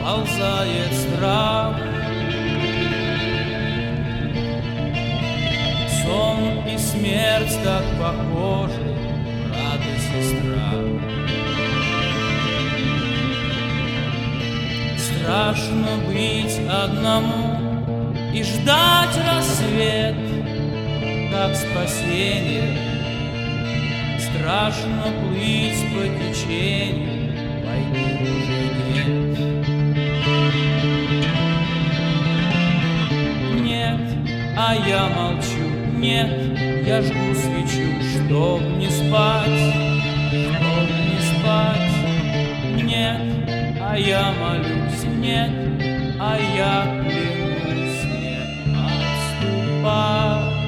ползает страх. Сон и смерть так похожи, брат и сестра. Страшно быть одному и ждать рассвет, как спасение. Страшно плыть по течению, войны уже нет. Нет, а я молчу, нет, я жгу свечу, чтоб не спать, чтоб не спать. Нет, а я молюсь, нет, а я клянусь не отступать.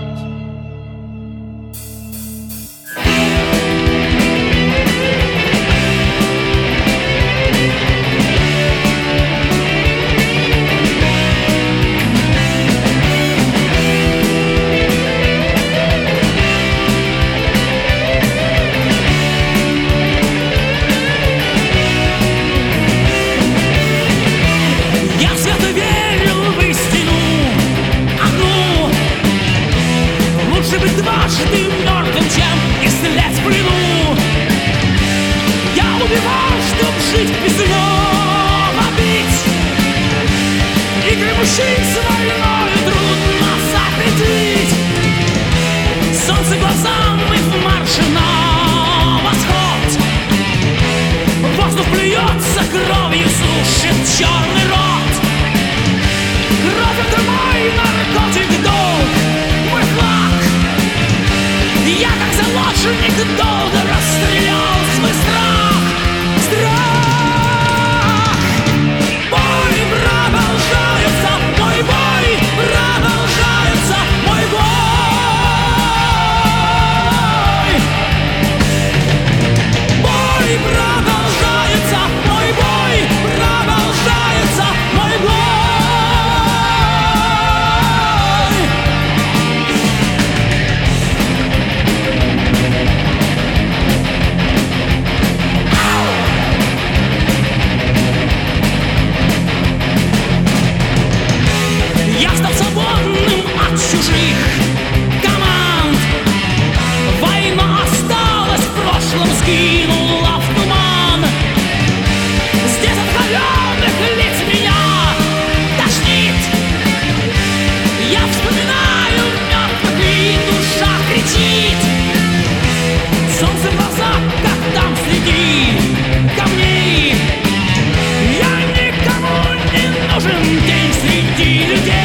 Дважды мертвым, чем истлеть в плену. Я убивал, чтоб жить песнём обить. Игры мужчин с войною трудно запретить. Солнце глазам и в марше на восход. Воздух плюется кровью, сушит черный рот. Кровь — это мой наркотик, долг, мой флаг. Я, как заложник, долго расстрелял свой страх. Страх! Бой продолжается, мой бой продолжается, мой бой. Бой продолжается, мой бой продолжается, мой бой. Я стал свободным от чужих команд. Война осталась в прошлом, сгинула в туман. Здесь от холеных лиц меня тошнит. Я вспоминаю мертвых, и душа кричит. Солнце в глазах, как там среди камней. Я никому не нужен, день среди людей.